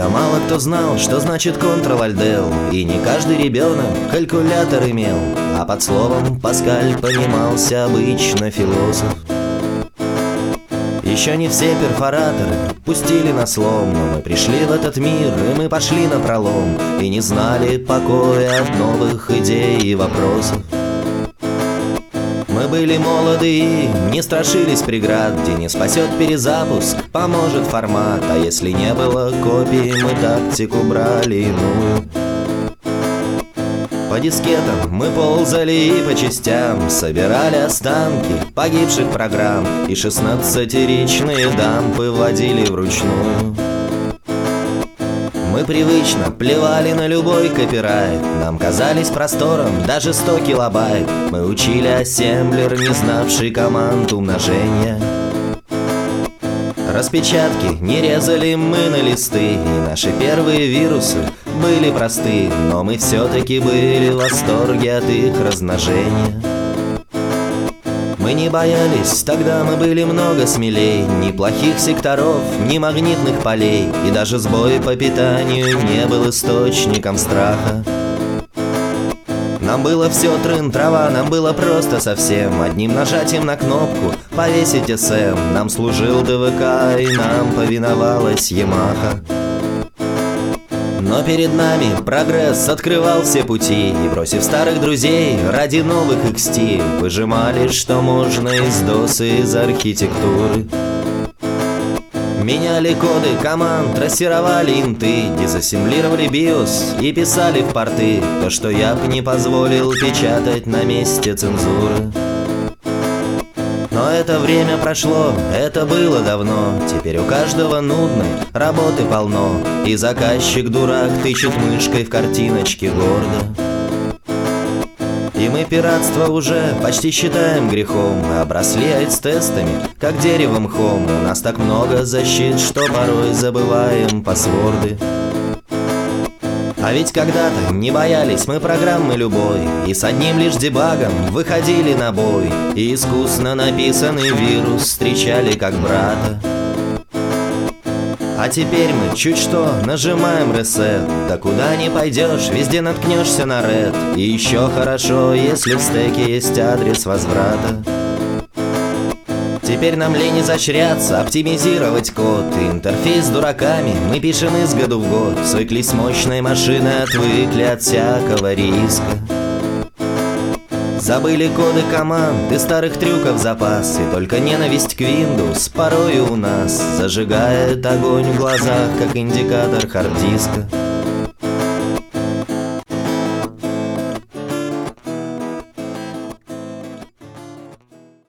мало кто знал, что значит Ctrl-Alt-Del, и не каждый ребенок калькулятор имел, а под словом Паскаль понимался обычно философ. Еще не все перфораторы пустили на слом, но мы пришли в этот мир, и мы пошли напролом, и не знали покоя от новых идей и вопросов. Мы были молоды и не страшились преград, где не спасет перезапуск, поможет формат, а если не было копий, мы тактику брали иную. По дискетам мы ползали и по частям собирали останки погибших программ, и 16-ричные дампы вводили вручную. Мы привычно плевали на любой копирайт, нам казались простором даже 100 килобайт. Мы учили ассемблер, не знавший команд умножения. Распечатки не резали мы на листы, и наши первые вирусы были просты, но мы все-таки были в восторге от их размножения. Мы не боялись, тогда мы были много смелей, ни плохих секторов, ни магнитных полей, и даже сбой по питанию не был источником страха. Нам было все трын-трава, нам было просто совсем одним нажатием на кнопку повесить СМ. Нам служил ДВК, и нам повиновалась Ямаха. Но перед нами прогресс открывал все пути, и, бросив старых друзей, ради новых XT выжимали, что можно из DOS и из архитектуры. Меняли коды команд, трассировали инты, дезассемблировали BIOS и писали в порты то, что я б не позволил печатать на месте цензуры. Но это время прошло, это было давно. Теперь у каждого нудной работы полно, и заказчик-дурак тычет мышкой в картиночки гордо. И мы пиратство уже почти считаем грехом, обросли айс-тестами, как деревом мхом. У нас так много защит, что порой забываем пасворды. А ведь когда-то не боялись мы программы любой, и с одним лишь дебагом выходили на бой, и искусно написанный вирус встречали как брата. А теперь мы чуть что нажимаем reset, да куда не пойдешь, везде наткнешься на red. И еще хорошо, если в стеке есть адрес возврата. Теперь нам лень изощряться, оптимизировать код, и интерфейс с дураками мы пишем из года в год. Свыклись с мощной машиной, отвыкли от всякого риска. Забыли коды команд и старых трюков запас, и только ненависть к Windows порой у нас зажигает огонь в глазах, как индикатор хард-диска.